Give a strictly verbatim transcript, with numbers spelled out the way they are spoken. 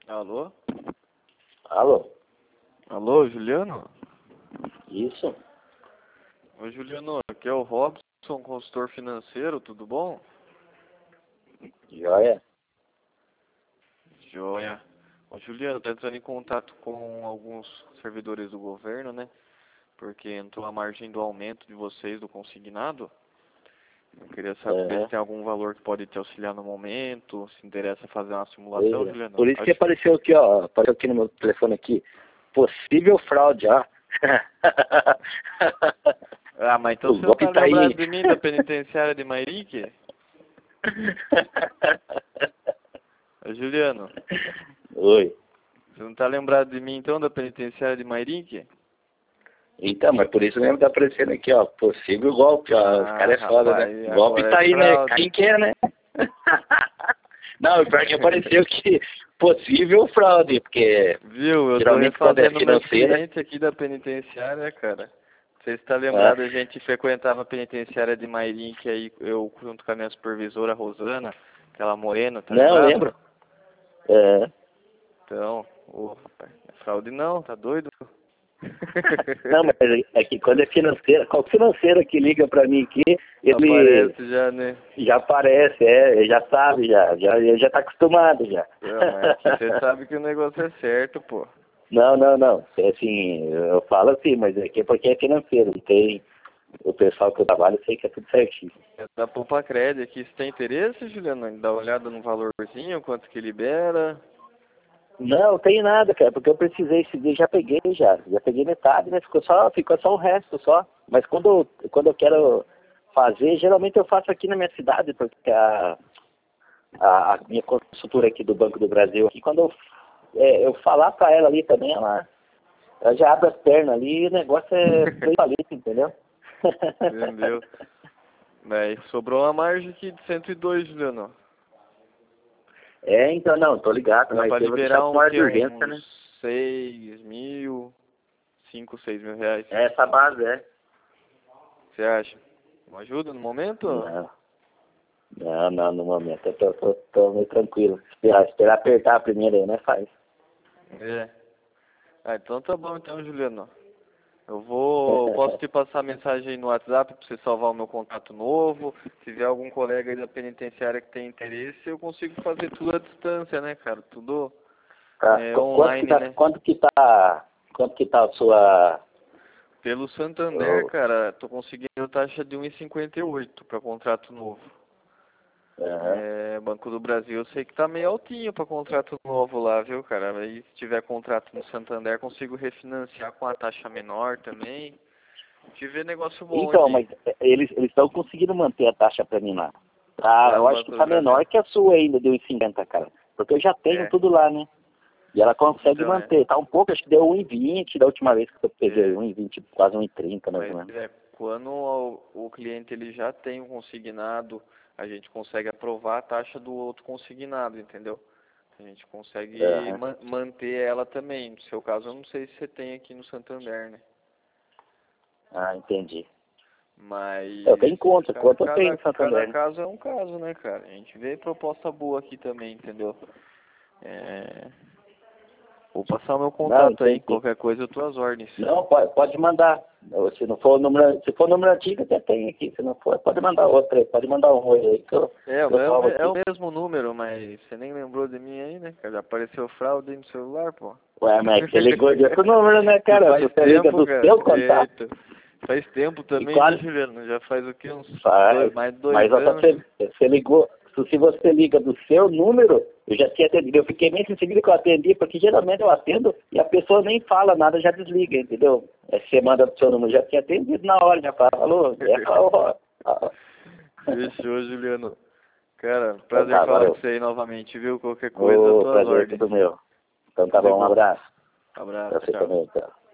Alô? Alô? Alô, Juliano? Isso? Oi, Juliano, aqui é o Robson, consultor financeiro, tudo bom? Joia? Joia. Ô, Juliano, tá entrando em contato com alguns servidores do governo, né? Porque entrou a margem do aumento de vocês do consignado. Eu queria saber Aham. se tem algum valor que pode te auxiliar no momento, se interessa fazer uma simulação, Pois é. Juliano. Por isso que Acho... apareceu aqui, ó. Apareceu aqui no meu telefone aqui. Possível fraude, ó. Ah, mas então O você não golpe tá tá lembrado aí. de mim da penitenciária de Mairique? Ô, Juliano, Oi. você não tá lembrado de mim então da penitenciária de Mairique? Então, mas por isso mesmo tá aparecendo aqui, ó. Possível golpe, ó. Os Ah, caras é foda, rapaz, né? Golpe agora tá é aí, né? fraude. Quem quer, né? Não, o pior que apareceu que possível fraude, porque Viu? Eu tô geralmente quando é refazendo meu financeira. cliente aqui da penitenciária, cara. Você está Ah, lembrado, a gente frequentava a penitenciária de Mairim, que aí eu, junto com a minha supervisora, Rosana, aquela morena, tá não, lembrado? lembro. É. Então, ô, rapaz, não é fraude não, tá doido? Não, mas é que quando é financeira, qual financeira que liga pra mim aqui, ele Aparece já, né? já aparece, é, ele já sabe, já, já, ele já tá acostumado já. Ah, mas aqui você sabe que o negócio é certo, pô. Não, não, não. É assim, eu falo assim, mas aqui é porque é financeiro. Não tem o pessoal que eu trabalho, eu sei que é tudo certinho. É da Poupa Cred aqui, você tem interesse, Juliano, em dar uma olhada no valorzinho, quanto que libera? Não, não tem nada, cara, porque eu precisei esse dia, já peguei já. Já peguei metade, né? Ficou só, ficou só o resto só. Mas quando, eu- quando eu quero fazer, geralmente eu faço aqui na minha cidade, porque a, a, a minha consultora aqui do Banco do Brasil, aqui, quando eu, é, eu falar pra ela ali também, ela, ela já abre as pernas ali e o negócio é bem valente, entendeu? Entendeu? Daí sobrou uma margem aqui de cento e dois, Juliano. É, então, não, tô ligado, Dá mas pra eu vou deixar liberar com um hora de que urgência, uns né? seis mil, cinco, seis mil reais. É essa base, é. Você acha? Uma ajuda no momento? Não, não, não, no momento eu tô, tô, tô meio tranquilo. Esperar, esperar apertar primeiro aí, né, faz. É. Ah, então tá bom então, Juliano. Eu vou, posso te passar a mensagem aí no WhatsApp pra você salvar o meu contato novo. Se vier algum colega aí da penitenciária que tem interesse, eu consigo fazer tudo à distância, né, cara? Tudo Tá. é, Qu- Quanto que online, tá, né? quanto que tá, quanto que tá a sua... Pelo Santander, Oh, cara, tô conseguindo taxa de um e cinquenta e oito para contrato novo. aham. É, Banco do Brasil, eu sei que tá meio altinho para contrato novo lá, viu, cara? Aí se tiver contrato no Santander, consigo refinanciar com a taxa menor também. Tive negócio bom Então, aqui. mas é, eles eles estão conseguindo manter a taxa pra mim lá. Tá, Lá eu no acho que Banco do tá Brasil. menor que a sua ainda, de um e cinquenta, cara. Porque eu já tenho É, tudo lá, né? E ela consegue então, é. manter. Tá um pouco, acho que deu um e vinte da última vez que eu peguei, É, um e vinte, quase um e trinta, mais ou mas menos. é, quando o, o cliente ele já tem um consignado, a gente consegue aprovar a taxa do outro consignado, entendeu? A gente consegue Aham. ma manter ela também. No seu caso, eu não sei se você tem aqui no Santander, né? Ah, entendi. Eu Mas tenho conta, cada, conta eu tenho cada, em cada Santander, né? caso é um caso, né, cara? A gente vê proposta boa aqui também, entendeu? É, vou passar o meu Não, contato aí, entendi. qualquer coisa eu tô às ordens. Não, pode, pode mandar. Se não for o número, se for o número antigo, até tem aqui. Se não for, pode mandar outro aí. Pode mandar um oi aí que eu, É, o que eu meu é o salvo me- é aqui. o mesmo número, mas você nem lembrou de mim aí, né, cara? Já apareceu fraude aí no celular, pô. Ué, mas é que você ligou de outro número, né, E cara? faz Você liga tempo, do cara. seu contato Eita. Faz tempo e também, né, quase Juliano? Já faz o quê? Uns dois, faz. mais de Mas dois ó, só anos. você, você ligou. Se se você liga do seu número, eu já tinha atendido. Eu fiquei meio sem seguida que eu atendi, porque geralmente eu atendo e a pessoa nem fala nada, já desliga, entendeu? É, você manda do seu número, já tinha atendido na hora, já falou, é, ó, ó. Fechou, Juliano. Cara, Então prazer tá, falar com valeu. você aí novamente, viu? Qualquer coisa, eu Ô, tô às prazer é ordens. todo meu. Então tá Tudo de bom, um bom. abraço. Abraço, Pra tchau, você tchau. também, tchau.